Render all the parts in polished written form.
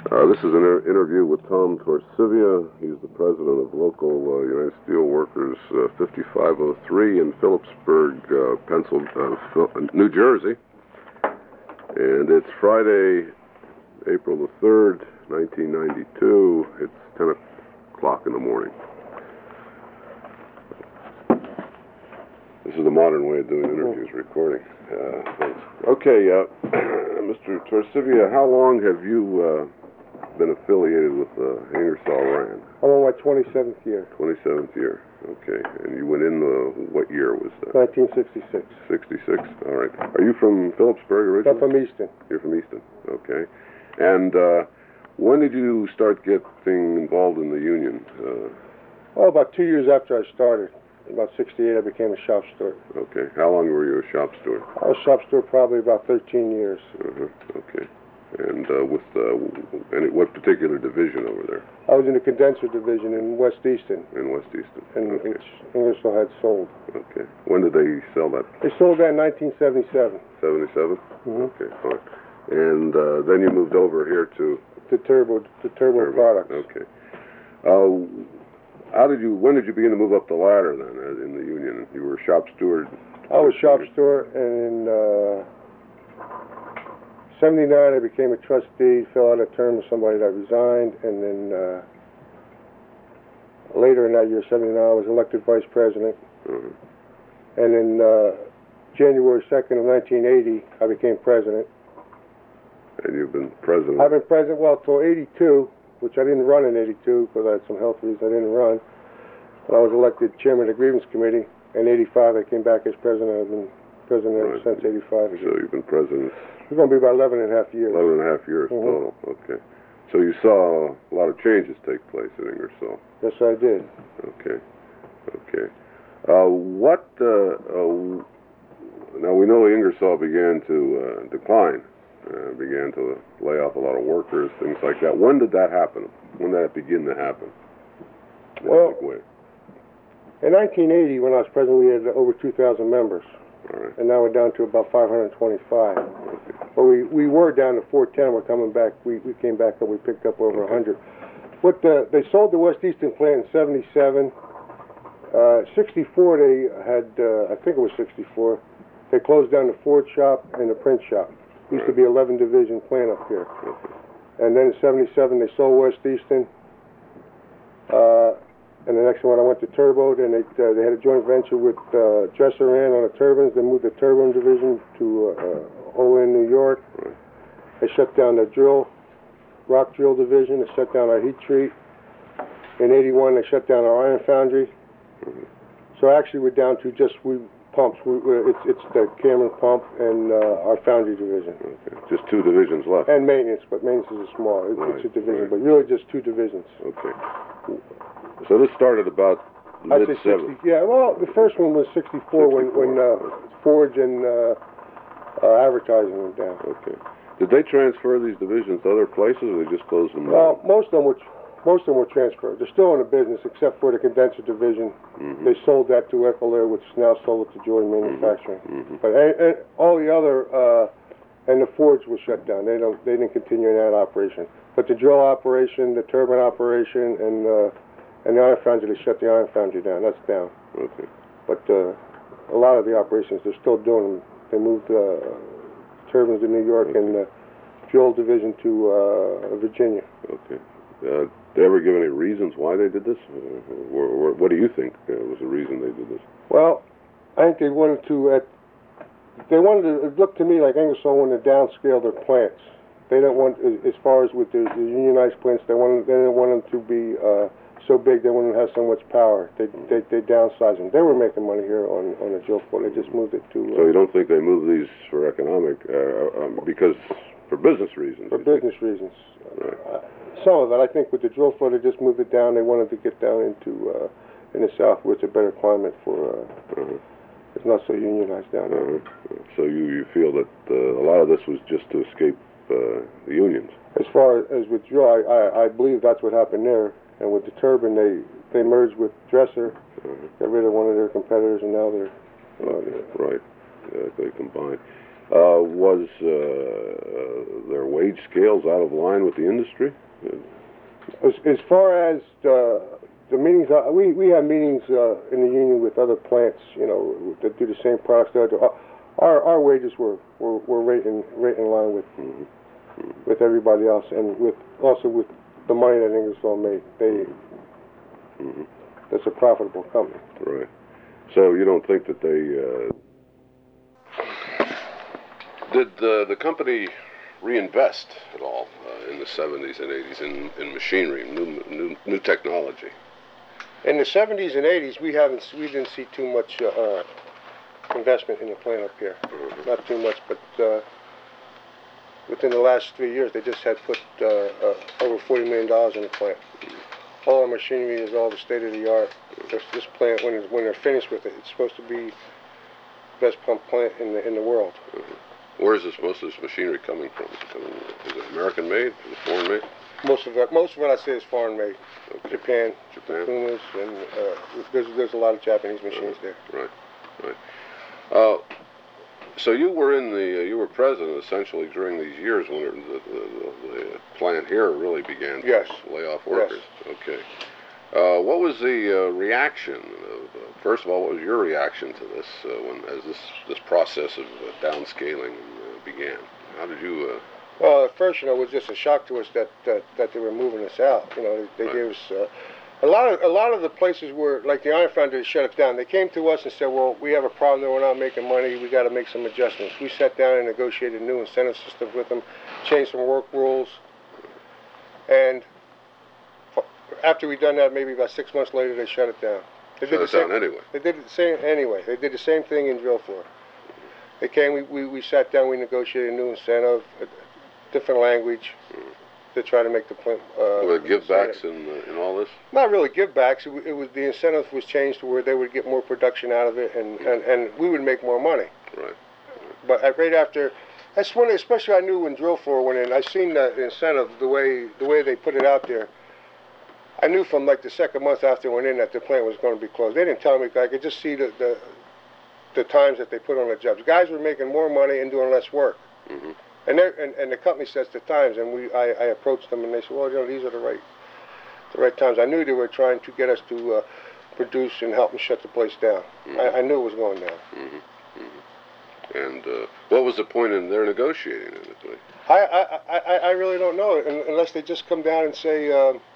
This is an interview with Tom Torsivia. He's the president of local United Steelworkers 5503 in Phillipsburg, New Jersey. And it's Friday, April the 3rd, 1992. It's 10 o'clock in the morning. This is the modern way of doing interviews, recording. Okay, Mr. Torsivia, how long have you been affiliated with Ingersoll Rand? I'm on my 27th year. 27th year, okay. And you went in, what year was that? 1966. 66, all right. Are you from Phillipsburg originally? I'm from Easton. You're from Easton, okay. And when did you start getting involved in the union? About 2 years after I started. About 68, I became a shop steward. Okay. How long were you a shop steward? I was shop steward probably about 13 years. Okay. And what particular division over there? I was in the condenser division in West Easton. In West Easton. And okay. Ingersoll had sold. Okay. When did they sell that? They sold that in 1977. 77? Mm-hmm. Okay, fine. And then you moved over here to? The Turbo products. Okay. When did you begin to move up the ladder then in the union? You were shop steward? I was shop steward, and in 79 I became a trustee, fell out of term with somebody that resigned, and then later in that year, 79, I was elected vice president. Mm-hmm. And in January 2nd of 1980, I became president. And you've been president? I've been president, well, till 82, which I didn't run in 82 because I had some health reasons I didn't run. But I was elected chairman of the grievance committee. In 85, I came back as president. I've been president ever since 85. So you've been president? It's going to be about 11 and a half years. 11 and a half years total, okay. So you saw a lot of changes take place at Ingersoll? Yes, I did. Okay. Now we know Ingersoll began to decline, began to lay off a lot of workers, things like that. When did that happen? When did that begin to happen? Well, in 1980, when I was president, we had over 2,000 members. All right. And now we're down to about 525. Okay. But we were down to 410. We're coming back. We came back up. We picked up over 100. They sold the West Easton plant in 77. 64, they had, I think it was 64, they closed down the Ford shop and the print shop. Used to be 11 division plant up here. Okay. And then in 77, they sold West Easton. And the next one, I went to Turbo. Then they had a joint venture with Dresser Rand on the turbines. They moved the turbine division to Olean, New York. Right. They shut down the rock drill division. They shut down our heat treat. In 81, they shut down our iron foundry. Mm-hmm. So actually, we're down to just pumps. It's the Cameron pump and our foundry division. Okay. Just two divisions left. And maintenance, but maintenance is small. It's a division, but really just two divisions. Okay. So this started about mid-70s. Yeah, well, the first one was 64 when Forge and advertising went down. Okay. Did they transfer these divisions to other places, or they just closed them down? Well, most of them were transferred. They're still in the business, except for the condenser division. Mm-hmm. They sold that to Ecolair, which is now sold to Jordan Manufacturing. Mm-hmm. But and all the other and the Forge was shut down. They didn't continue in that operation. But the drill operation, the turbine operation, and the iron foundry, they shut the iron foundry down. That's down. Okay. But a lot of the operations, they're still doing them. They moved turbines to New York and the drill division to Virginia. Okay. Did they ever give any reasons why they did this? Or what do you think was the reason they did this? Well, I think they wanted to. It looked to me like Ingersoll wanted to downscale their plants. They didn't want, as far as with the unionized plants, they didn't want them to be so big. They wanted to have so much power. They downsized them. They were making money here on the drill floor. They just moved it to. So you don't think they moved these for economic, because for business reasons? For business reasons. Right. Some of it, I think, with the drill floor, they just moved it down. They wanted to get down into in the south, where it's a better climate for. It's not so unionized down there. So you feel that a lot of this was just to escape the unions? As far as with drill, I believe that's what happened there. And with the turbine, they merged with Dresser, got rid of one of their competitors, and now they're. Right. They combined. Was their wage scales out of line with the industry? As far as the meetings, we have meetings in the union with other plants, you know, that do the same products that I do. Our wages were right in line with everybody else, and also with the money that Ingersoll made. That's a profitable company. Right. So you don't think that they did the company reinvest at all in the 70s and 80s in machinery, new technology? In the 70s and 80s, we didn't see too much investment in the plant up here. Not too much, but within the last 3 years, they just had put over $40 million in the plant. All our machinery is all the state of the art. This plant, when they're finished with it, it's supposed to be the best pump plant in the world. Where is most of this machinery coming from? Is it American made? Is it foreign made? Most of it, I say, is foreign made. Okay. Japan, Pumas, and there's a lot of Japanese machines there. Right. So you were president essentially during these years when the plant here really began to lay off workers. Yes. Okay. What was the reaction? First of all, what was your reaction to this as this process of downscaling began? How did you? Well, at first, you know, it was just a shock to us that they were moving us out. You know, they gave us a lot of the places were like the Iron Foundry shut it down. They came to us and said, "Well, we have a problem that we're not making money. We got to make some adjustments." We sat down and negotiated a new incentive system with them, changed some work rules, and after we'd done that, maybe about 6 months later, they shut it down. They did the same anyway. They did the same anyway. They did the same thing in drill floor. They came. We sat down. We negotiated a new incentive, a different language, to try to make the plant. Were there givebacks in all this? Not really givebacks. It was the incentive was changed to where they would get more production out of it, and we would make more money. Right. But right after, that's when, especially I knew when drill floor went in. I seen the incentive, the way they put it out there. I knew from like the second month after I went in that the plant was going to be closed. They didn't tell me. I could just see the times that they put on the jobs. Guys were making more money and doing less work. And the company sets the times, and I approached them and they said, "Well, you know, these are the right times." I knew they were trying to get us to produce and help them shut the place down. I knew it was going down. And what was the point in their negotiating it? I really don't know, unless they just come down and say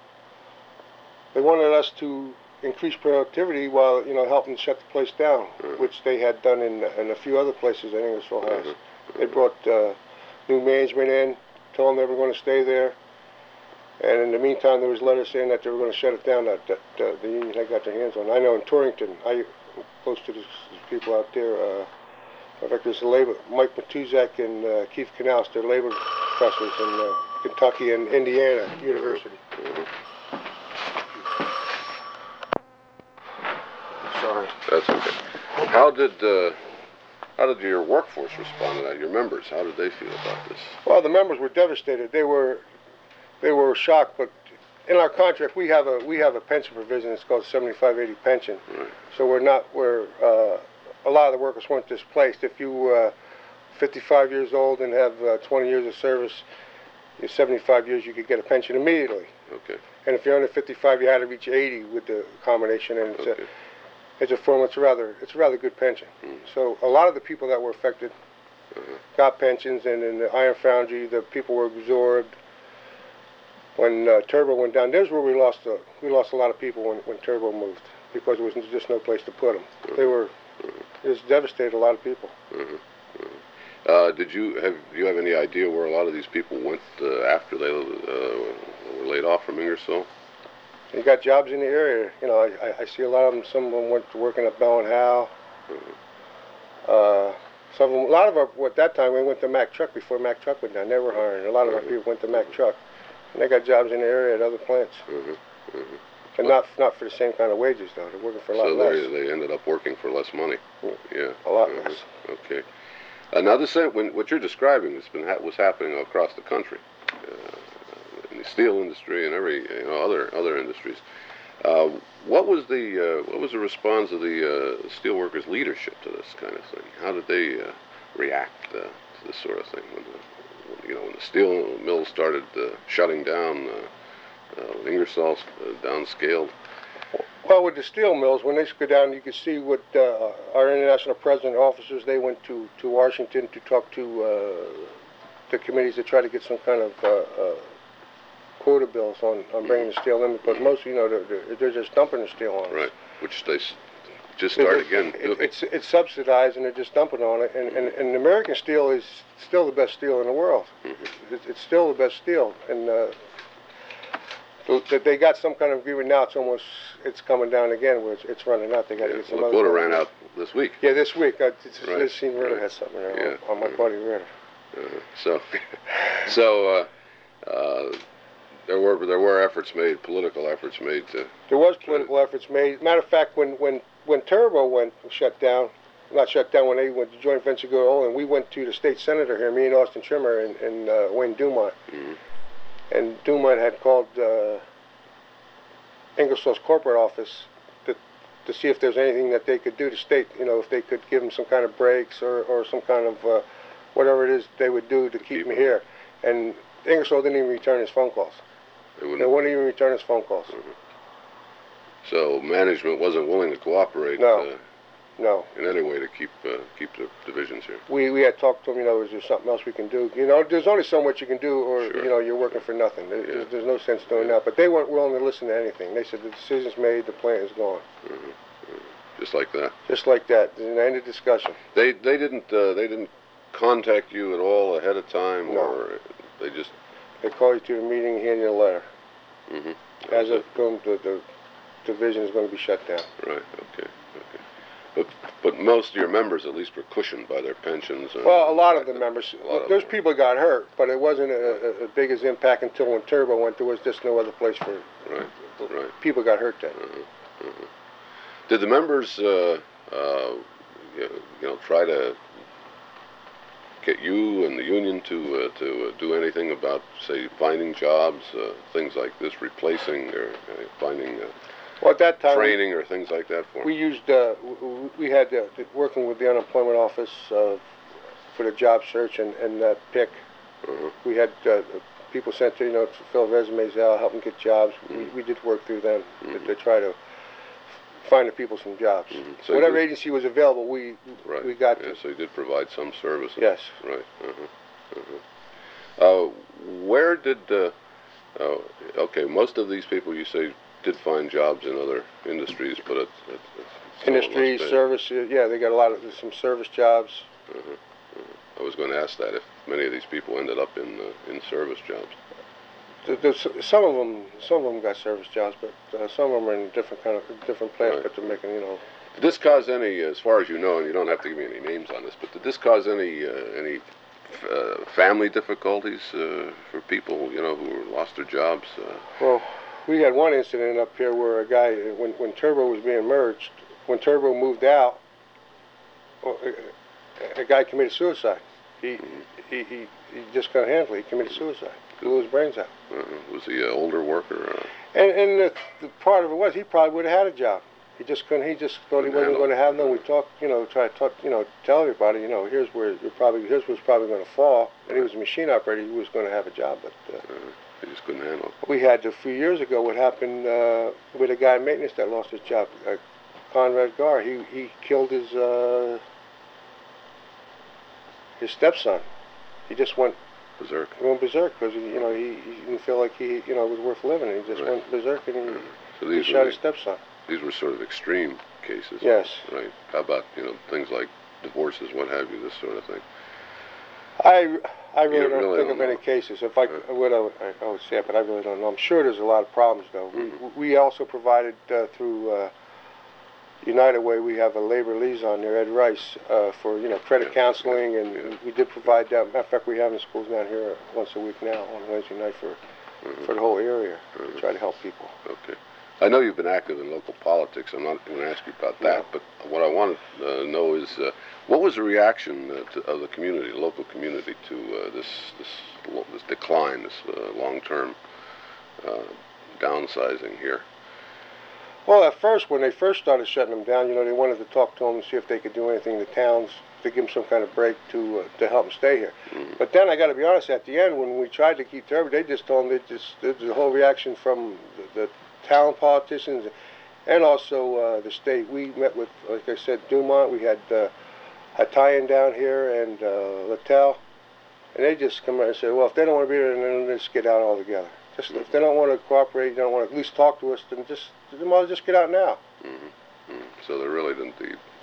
they wanted us to increase productivity while, you know, helping shut the place down, which they had done in a few other places. I think Ingersoll has. They brought new management in, told them they were going to stay there, and in the meantime there was letters saying that they were going to shut it down that the union had got their hands on. I know in Torrington, I close to these people out there. In fact, there's a labor, Mike Matuzak and Keith Canals, they're labor professors in Kentucky and Indiana University. Sorry. That's okay. How did your workforce respond to that? Your members, how did they feel about this? Well, the members were devastated. They were shocked. But in our contract, we have a pension provision. It's called 7580 pension. Right. So a lot of the workers weren't displaced. If you 55 years old and have 20 years of service, in 75 years you could get a pension immediately. Okay. And if you're under 55, you had to reach 80 with the combination. And it's a form. It's a rather good pension. So a lot of the people that were affected got pensions, and in the Iron Foundry, the people were absorbed. When Turbo went down, there's where we lost a lot of people when Turbo moved, because there was just no place to put them. It was devastated a lot of people. Do you have any idea where a lot of these people went after they were laid off from Ingersoll? They got jobs in the area. You know, I see a lot of them. Some of them went to working at Bell and Howell. Some of them, a lot of them, at that time, we went to Mack Truck before Mack Truck went down. They were hiring. A lot of our people went to Mack Truck, and they got jobs in the area at other plants. And not for the same kind of wages, though. They're working for a lot less. So they ended up working for less money. Yeah. A lot less. Okay. Now what you're describing was happening across the country, in the steel industry and other industries. What was the response of the steelworkers' leadership to this kind of thing? How did they react to this sort of thing when the steel mills started shutting down? Ingersoll downscaled. Well, with the steel mills, when they go down, you can see what our international president officers, they went to Washington to talk to the committees to try to get some kind of quota bills on bringing the steel in, because most, they're just dumping the steel on us. Right, which they just started again. It's subsidized, and they're just dumping on it. And American steel is still the best steel in the world. Mm-hmm. It's still the best steel, and they got some kind of agreement now. It's coming down again, where it's running out. They got to get some. Well, the quota ran out this week. Yeah, this week. I just right. seen Ritter had something there on my buddy Ritter. So there were efforts made, political efforts made to. There was political efforts made. Matter of fact, when Turbo went shut down, not shut down, when they went to joint venture go, and we went to the state senator here, me and Austin Trimmer and Wayne Dumont. Mm-hmm. And Dumont had called Ingersoll's corporate office to see if there's anything that they could do to state, if they could give him some kind of breaks or some kind of whatever it is they would do to keep him here. And Ingersoll didn't even return his phone calls. They wouldn't even return his phone calls. Mm-hmm. So management wasn't willing to cooperate. No. In any way to keep the divisions here. We had talked to them. Is there something else we can do? There's only so much you can do, or sure. You're working for nothing. There's no sense doing that. But they weren't willing to listen to anything. They said the decision's made, the plant is gone. Mm-hmm. Mm-hmm. Just like that. Just like that. There's an end of discussion. They didn't contact you at all ahead of time, no. Or they call you to the meeting and hand you a letter. Mm-hmm. As of boom, the division is going to be shut down. Right. Okay. But most of your members, at least, were cushioned by their pensions. Well, a lot of the members. Those people got hurt, but it wasn't a big as impact until when Turbo went. There was just no other place for. Right. People got hurt then. Did the members, try to get you and the union to do anything about, say, finding jobs, things like this, replacing or finding? Well, at that time, training or things like that for. We used we had working with the unemployment office for the job search and PIC. We had people sent to fill resumes out, help them get jobs. We did work through them to try to find the people some jobs. So whatever agency was available, we got. Yeah, so you did provide some services. Yes. Right. Where did okay? Most of these people you say did find jobs in other industries, but it's industry, service. Yeah, they got a lot of some service jobs. I was going to ask that if many of these people ended up in service jobs. Some of them got service jobs, but some of them are in different plants. Right. But they're making Did this cause any, as far as you know, and you don't have to give me any names on this, but did this cause any family difficulties for people who lost their jobs? Well. We had one incident up here where a guy, when Turbo was being merged, when Turbo moved out, a guy committed suicide. He just couldn't handle it. He committed suicide. Blew his brains out. Was he an older worker? And the part of it was he probably would have had a job. He just couldn't. He just thought he wasn't going to have none. We talked, try to talk, tell everybody, here's what's probably going to fall. And he was a machine operator. He was going to have a job, but. He just couldn't handle it. We had a few years ago what happened with a guy in maintenance that lost his job, Conrad Gar. He killed his stepson. He just went berserk. He went berserk because he didn't feel like he was worth living. And he just went berserk and he shot his stepson. These were sort of extreme cases. Yes. Right. How about things like divorces, what have you, this sort of thing. I really don't think of any cases. If I would, I would say it, but I really don't know. I'm sure there's a lot of problems, though. We also provided through United Way. We have a labor liaison there, Ed Rice, for credit counseling, and we did provide that. Matter of fact, we have in schools down here once a week now on Wednesday night for the whole area to try to help people. Okay. I know you've been active in local politics. I'm not going to ask you about that, but what I want to know is what was the reaction of the community, the local community, to this decline, this long-term downsizing here? Well, at first, when they first started shutting them down, they wanted to talk to them and see if they could do anything in the towns to give them some kind of break to help them stay here. Mhm. But then I got to be honest, at the end when we tried to keep Turvey, they just told them there was a whole reaction from the town politicians and also the state. We met with, like I said, Dumont. We had Hatayan down here and Littell, and they just come out and say, well, if they don't want to be there, then let's get out altogether. Just if they don't want to cooperate, they don't want to at least talk to us, then they might as well just get out now. Mm-hmm. Mm-hmm. So they really didn't.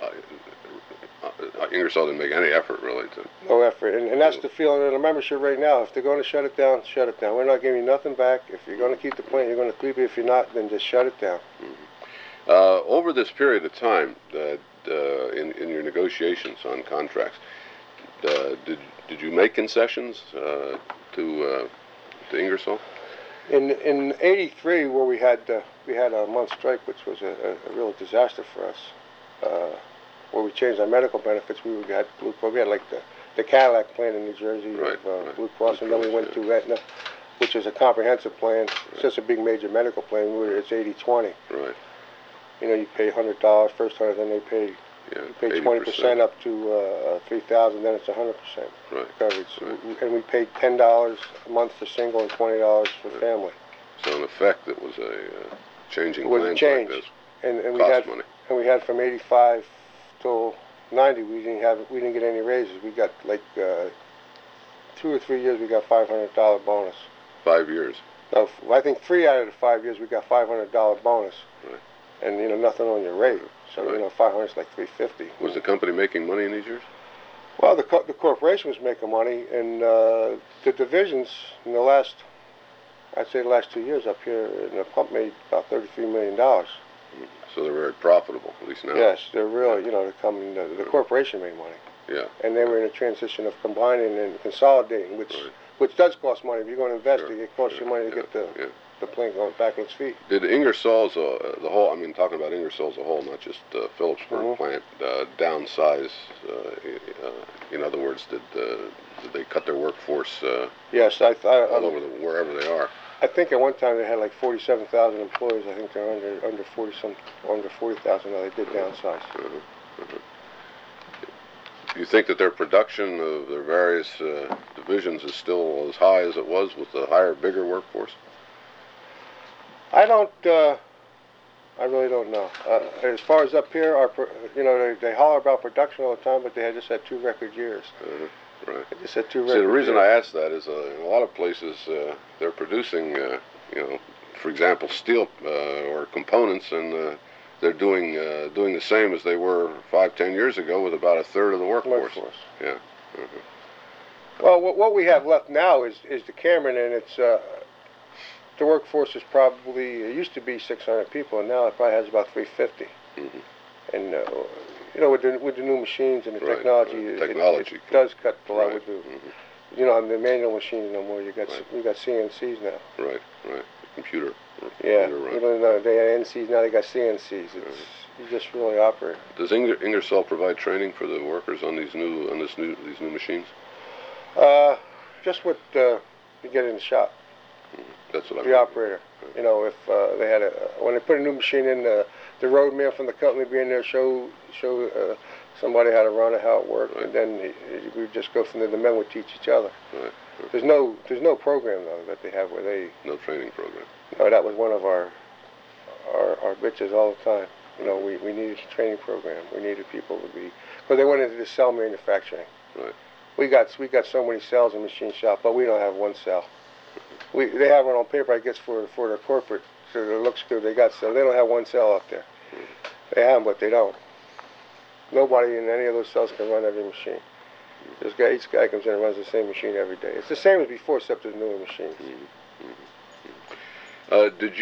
Ingersoll didn't make any effort really to. No effort, and that's the feeling of the membership right now. If they're going to shut it down, shut it down. We're not giving you nothing back. If you're going to keep the plant, you're going to keep it. If you're not, then just shut it down. Mm-hmm. Over this period of time, in your negotiations on contracts, did you make concessions to Ingersoll? In '83, where we had a month strike, which was a real disaster for us, where we changed our medical benefits, we had Blue Cross. We had like the Cadillac plan in New Jersey Right, of right. Blue Cross, and then we went to Aetna, which is a comprehensive plan. It's just a big major medical plan. It's 80/20. Right. You know, you pay $100 first $100, then they pay. Yeah. You pay 20% up to $3,000, then it's 100% Right. coverage. Right. And we paid $10 a month for single and $20 for family. So in effect, it was a changing It was a plans change. like this. And Cost money. we had from '85 till '90, we didn't get any raises. We got like 2 or 3 years we got $500 bonus. 5 years. No, I think 3 out of the 5 years we got $500 bonus. Right. And you know, nothing on your rate. So Right. you know, 500 is like 350. Was the company making money in these years? Well, the corporation was making money, and the divisions in the last, I'd say the last 2 years up here in the pump made about $33 million. So they're very profitable, at least now. Yes, they're really, you know, the corporation made money. Yeah. And they were in a transition of combining and consolidating, which Right. which does cost money. If you're going to invest Sure, it costs sure, you money to yeah, get the yeah. the plant going back on its feet. Did Ingersoll's the whole? I mean, talking about Ingersoll as a whole, not just Phillipsburg Mhm. plant, downsize. In other words, did they cut their workforce Yes, all over wherever they are? I think at one time they had like 47,000 employees. I think they're under 40,000 now. They did downsize. Do you think that their production of their various divisions is still as high as it was with the higher, bigger workforce? I don't. I really don't know. As far as up here, you know, they holler about production all the time, but they just had 2 record years. Right. They just had 2 See, record the reason years. I ask that is in a lot of places they're producing, you know, for example, steel or components, and they're doing the same as they were 5-10 years ago with about a third of the workforce. Yeah. Well, what we have left now is the Cameron, and it's the workforce is probably, it used to be 600 people, and now it probably has about 350. Mhm. And you know, with the new machines and the Right, technology, right. Technology it does cut a lot Right. with the. Mhm. You know, the manual machines no more. Right. We got CNCs now. Right. Computer. Yeah, Computer you run. know, they had NCs, now they got CNCs. You just really operate. Does Ingersoll provide training for the workers on these new machines? Just what you get in the shop. That's what I The mean. operator. You know, if they had when they put a new machine in, the road man from the company be in there, show somebody how to run it, how it worked, Right. and then we just go from there. The men would teach each other. Right. There's no program though that they have where they. No training program. No, that was one of our bitches all the time. You know, we needed a training program. We needed people to be, because they went into the cell manufacturing. Right. We got so many cells in machine shop, but we don't have one cell. They have one on paper, I guess, for their corporate, so it looks good. They got cells. They don't have one cell out there. They have them, but they don't. Nobody in any of those cells can run every machine. Each guy comes in and runs the same machine every day. It's the same as before, except there's newer machines. Did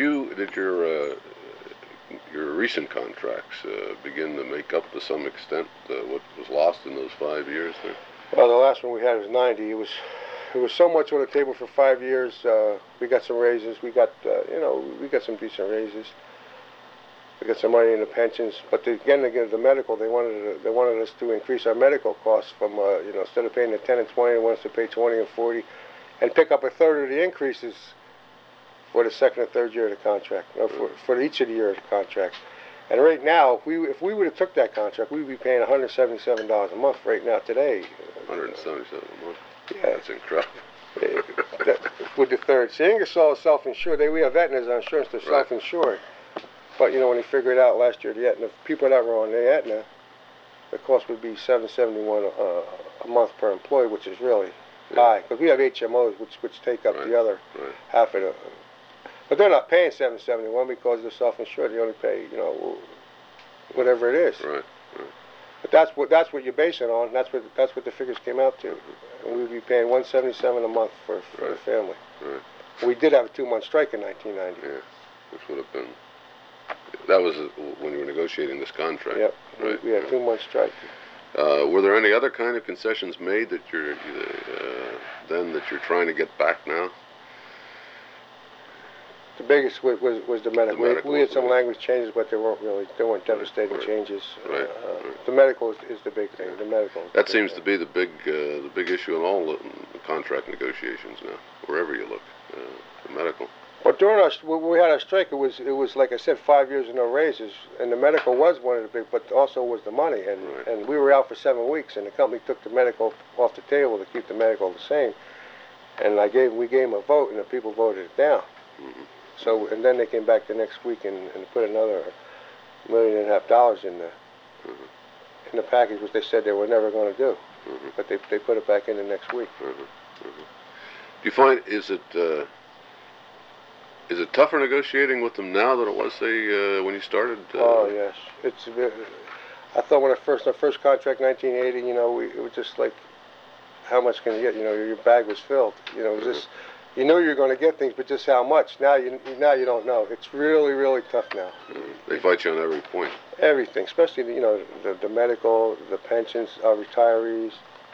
your recent contracts begin to make up to some extent what was lost in those 5 years there? Well, the last one we had was 90. It was so much on the table for 5 years. We got some raises. We got we got some decent raises. We got some money in the pensions. But again, the medical, they wanted us to increase our medical costs from instead of paying the 10 and 20, they wanted us to pay 20 and 40, and pick up a third of the increases for the second or third year of the contract, for each of the years of the contract. And right now, if we would have took that contract, we'd be paying $177 a month right now today. 177 a month. Yeah. That's incredible. With the third. See, Ingersoll is self-insured. We have Aetna as our insurance. They're Right. self-insured. But, when they figured out last year, the Aetna, people that were on the Aetna, the cost would be $771 a month per employee, which is really high. Because we have HMOs, which take up the other half of the... But they're not paying $771 because they're self-insured. They only pay, whatever it is. Right. But that's what you base it on. That's what the figures came out to. And we would be paying $177 a month for the family. Right. We did have a 2-month strike in 1990. Yeah, which would have been. That was when you were negotiating this contract. Yep. Right. We had a 2-month strike. Were there any other kind of concessions made that you're trying to get back now? The biggest was the medical. We had some right. language changes, but they weren't devastating changes. Right. The medical is the big thing. The medical. That seems to be the big issue in all the contract negotiations now, wherever you look. The medical. But during when we had our strike, it was like I said, 5 years and no raises, and the medical was one of the big, but also was the money, and we were out for 7 weeks, and the company took the medical off the table to keep the medical the same, and we gave them a vote, and the people voted it down. Mm-hmm. So, and then they came back the next week and put another $1.5 million in the package, which they said they were never going to do, but they put it back in the next week. Do you find is it tougher negotiating with them now than it was, say, when you started? Oh yes, I thought when our first contract, 1980, it was just like, how much can you get? Your bag was filled. It was just, you knew you were going to get things, but just how much? Now you don't know. It's really, really tough now. They fight you on every point. Everything, especially the medical, the pensions, retirees.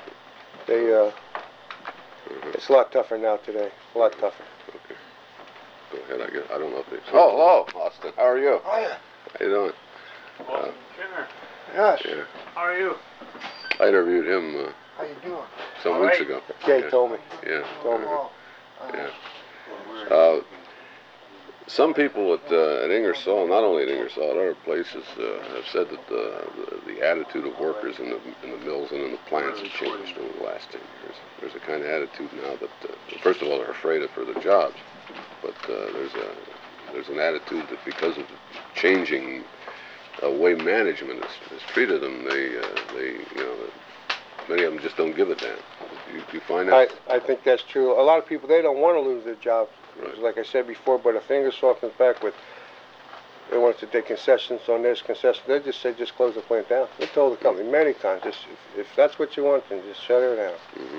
It's a lot tougher now today. A lot tougher. Okay. Go ahead. I don't know if they. Oh, hello, Austin. How are you? Hiya. How you doing? Skinner. Yes. Yeah. How are you? I interviewed him How you doing? some All weeks right. ago. Jay told me. Yeah. Told me. Oh, Yeah. Some people at Ingersoll, not only at Ingersoll, at other places, have said that the attitude of workers in the mills and in the plants has changed over the last 10 years. There's a kind of attitude now that, first of all, they're afraid for their jobs, but there's an attitude that because of the changing way management has treated them, many of them just don't give a damn. Do you find that? I think that's true. A lot of people, they don't want to lose their jobs. Right. Like I said before, but if Ingersoll comes back with, they want us to take concessions on this, concession, they just say, just close the plant down. We told the company many times, just if that's what you want, then just shut it down.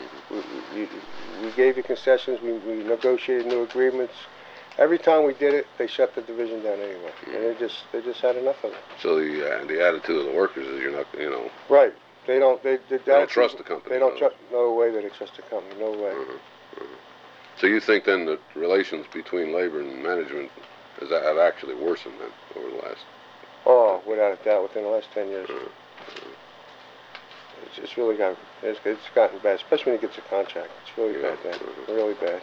We gave you concessions, we negotiated new agreements. Every time we did it, they shut the division down anyway, and they just had enough of it. So the attitude of the workers is you're not, Right. They don't trust the company. They don't trust. No way that they trust the company. No way. So you think then that relations between labor and management have actually worsened then over the last? Oh, without a doubt, within the last 10 years. It's really it's gotten bad, especially when you get a contract. It's really bad then. Really bad.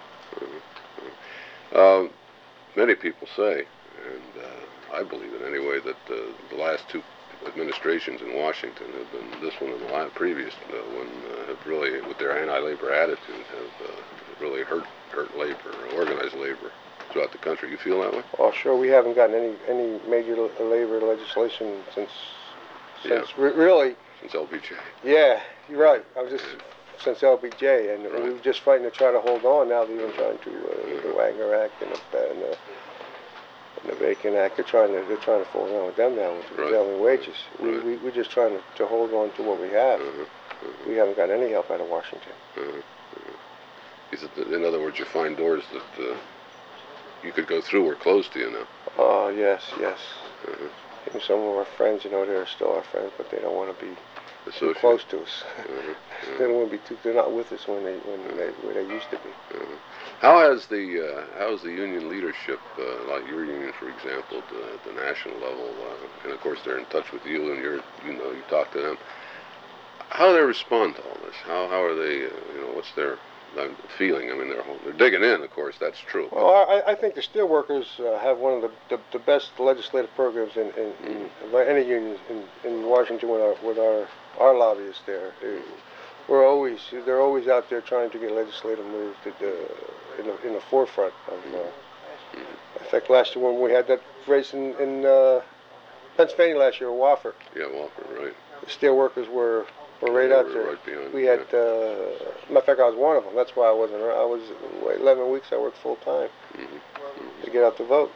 Many people say, and I believe it anyway, that the last two administrations in Washington have been, this one and the previous one, have really, with their anti-labor attitude, have really hurt labor, organized labor throughout the country. You feel that way? Oh, sure. We haven't gotten any major labor legislation since really. Since LBJ. Yeah, you're right. I was just since LBJ, and we were just fighting to try to hold on. Now they're even trying to the Wagner Act and the Bacon Act. They're trying to fool around with them now with prevailing wages. We're just trying to hold on to what we have. We haven't got any help out of Washington. In other words, you find doors that you could go through or close to you now. Oh yes. Even some of our friends, they're still our friends, but they don't want to be too close to us. They don't want to be too. They're not with us where they used to be. How has the union leadership, like your union, for example, at the national level, and of course they're in touch with you, and you talk to them. How do they respond to all this? How are they? What's their feeling. I mean, they're digging in, of course. That's true. Well, I think the steelworkers have one of the best legislative programs in by any union in Washington with our lobbyists there. They're always out there trying to get legislative moves in the forefront of. In fact, last year when we had that race in Pennsylvania last year, Wofford. Yeah, Wofford, right. The steelworkers were right out there. Right behind. We had, matter of fact, I was one of them. That's why I wasn't around. I was 11 weeks. I worked full time to get out the vote.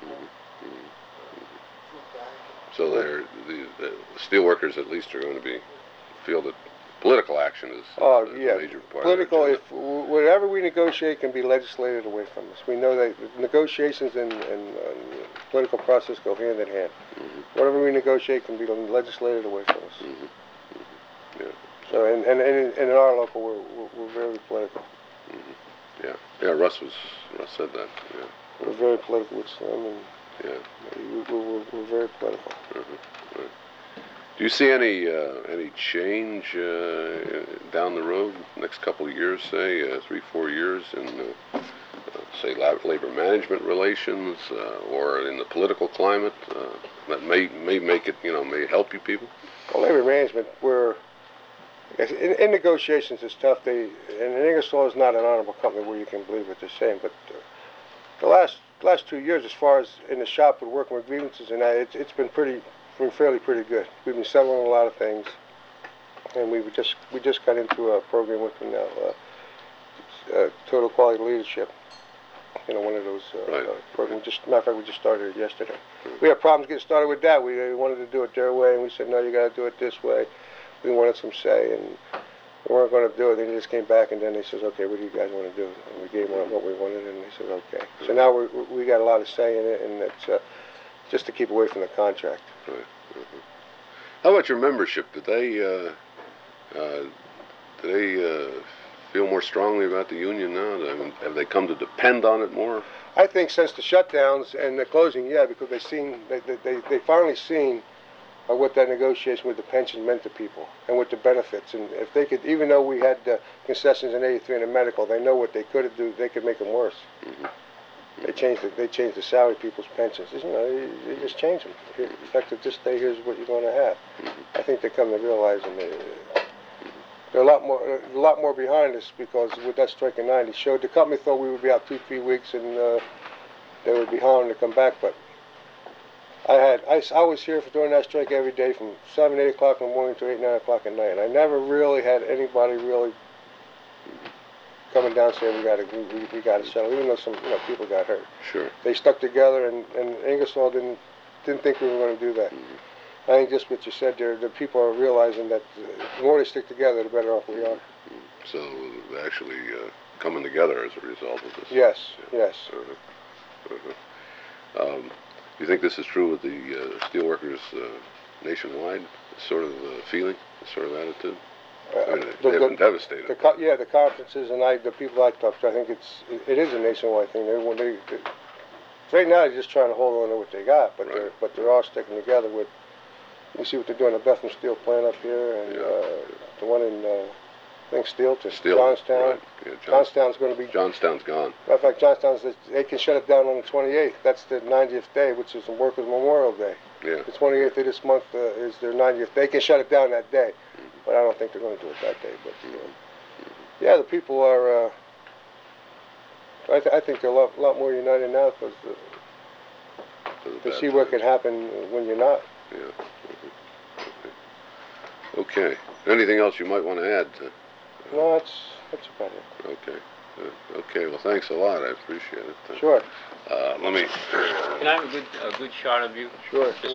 So the steelworkers at least are going to feel that political action is a major part. Political. Of If whatever we negotiate can be legislated away from us, we know that negotiations and political process go hand in hand. Whatever we negotiate can be legislated away from us. Yeah. So, and in our local, we're very political. Yeah. Russ said that. Yeah. We're very political with some, and we're very political. Right. Do you see any change down the road, next couple of years, say 3-4 years, in say labor management relations or in the political climate that may make it, may help you people? Well, labor management, in negotiations, it's tough. And Ingersoll is not an honorable company where you can believe what they're saying. But the last 2 years, as far as in the shop with working with grievances and that, it's been fairly pretty good. We've been settling a lot of things, and we just got into a program with them now, Total Quality Leadership. One of those programs. Matter of fact, we just started it yesterday. We had problems getting started with that. We wanted to do it their way, and we said, no, you got to do it this way. We wanted some say, and we weren't going to do it. They just came back, and then they said, okay, what do you guys want to do? And we gave them what we wanted, and they said, okay. So now we got a lot of say in it, and it's just to keep away from the contract. Right. How about your membership? Do they feel more strongly about the union now? I mean, have they come to depend on it more? I think since the shutdowns and the closing, because they finally seen what that negotiation with the pension meant to people and with the benefits. And if they could, even though we had concessions in 83 in the medical, they know what they could do. They could make them worse. They changed the salary people's pensions. You just change them. Effective this day, here's what you're going to have. I think they come to realize, and they're a lot more behind us, because with that strike in '90, the company thought we would be out 2-3 weeks, and they would be hauling to come back. But I was here during that strike every day from 7, 8 o'clock in the morning to 8, 9 o'clock at night. And I never really had anybody really coming down saying we got to settle, even though some people got hurt. Sure. They stuck together, and Ingersoll didn't think we were going to do that. I think just what you said there, the people are realizing that the more they stick together, the better off we are. So actually coming together as a result of this. Yes. Do you think this is true with the steelworkers nationwide? Sort of feeling, sort of attitude. They've been devastated. The conferences and the people I talk to, I think it is a nationwide thing. Right now they're just trying to hold on to what they got, but they're all sticking together with. You see what they're doing, the Bethlehem Steel plant up here, and the one in I think Steelton, Johnstown. Right. Yeah, Johnstown's going to be. Johnstown's gone. Matter of fact, they can shut it down on the 28th. That's the 90th day, which is the Workers' Memorial Day. Yeah. The 28th of this month is their 90th. They can shut it down that day, but I don't think they're going to do it that day. But the people are. I think they're a lot more united now, because they see what can happen when you're not. Yeah. Okay. Anything else you might want to add? No, that's about it. Okay. Okay. Well, thanks a lot. I appreciate it. Sure. Let me. Can I have a good shot of you? Sure.